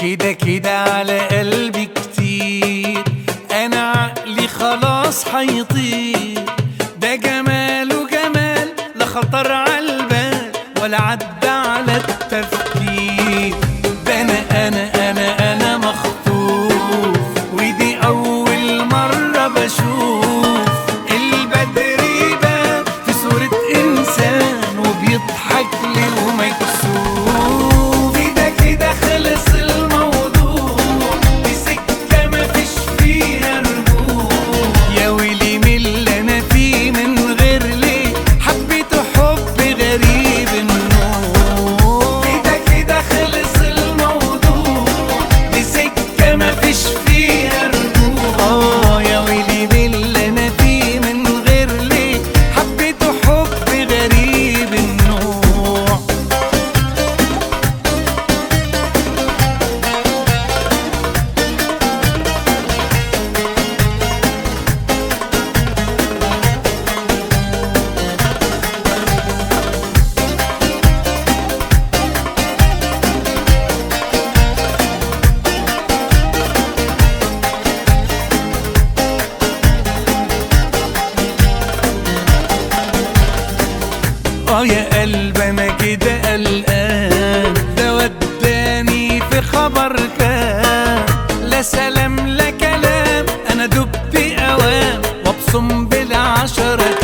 كده كده على قلبي كتير، انا عقلي خلاص هيطير. ده جماله جمال لا خطر عالبال ولا عدى على التفكير. ده انا مخطوف، ودي اول مرة بشوف البدر يبان في صورة انسان وبيضحك لي ومكسوف. كده كده خلص الموضوع، دي سكة مفيش فيها رجوع. يا ويلي من اللي انا فيه من غير ليه، حبيته حب غريب النوع. كده كده خلص الموضوع، دي سكة مفيش فيها رجوع. يا ويلي من اللي انا فيه من غير ليه، حبيته حب غريب النوع. يا قلب انا كده قلقان، ده وداني في خبر كان. لا سلام لا كلام، انا دبت اوام وابصم بالعشرة